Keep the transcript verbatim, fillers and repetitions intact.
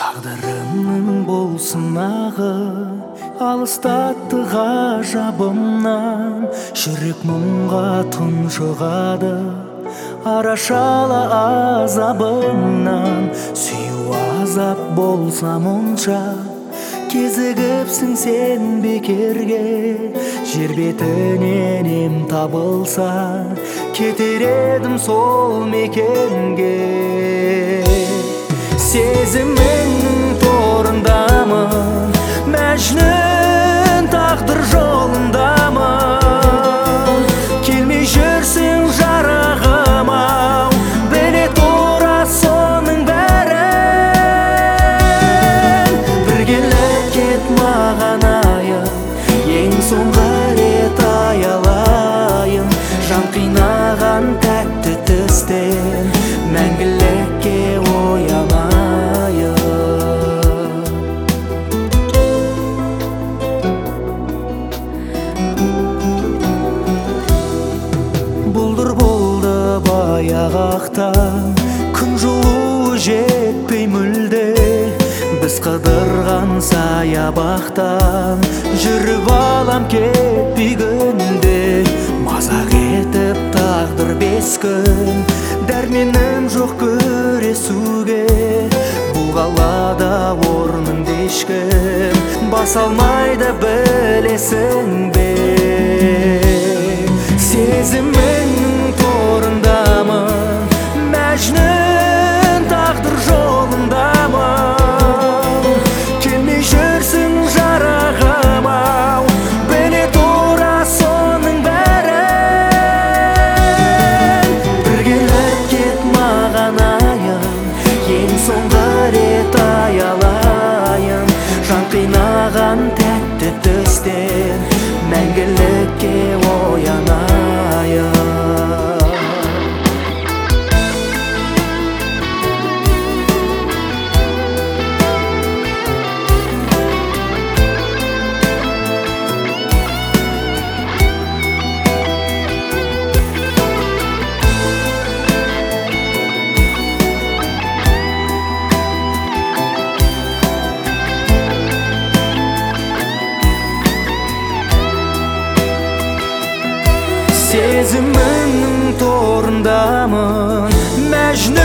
Тағдырымның болсын ағы, алыстатты ғажабымнан. Жүрек мұңға тұншығады, арашала азабыңнан. Сүю азап болса мұнша, кезігіпсің сен бекерге. Жер бетінен ем табылса, кетер едім сол мекенге. Сезіміңнің торындамын, мәжнүн тағдыр жолындамын. Келмей жүрсің жарығым-ау, біле тұра соның бәрін. Біргеліп кет маған айым, ең соңғы рет аялайын. Жан қинаған тәтті түстен мәңгілікке оянайын. Бұлдыр болды баяғақтан, күн жылуы жетпей мүлде. Біз қыдырған саябақтан жүріп алам кетпей күнде. Мазақ етіп тағдыр бес күн, дәрменім жоқ күресуге. Бұл қалада орныңды ешкім баса алмайды, білесің бе. Сезіміңнің торындамын, мәжнүн тағдыр жолындамын. Келмей жүрсің жарығым-ау, біле тұра соның бәрін. Біргеліп кет маған айым, ең соңғы рет аялайын. Жан қинаған тәтті түстен мәңгілікке оянайын. Сезіміңнің торындамын, мәжнүн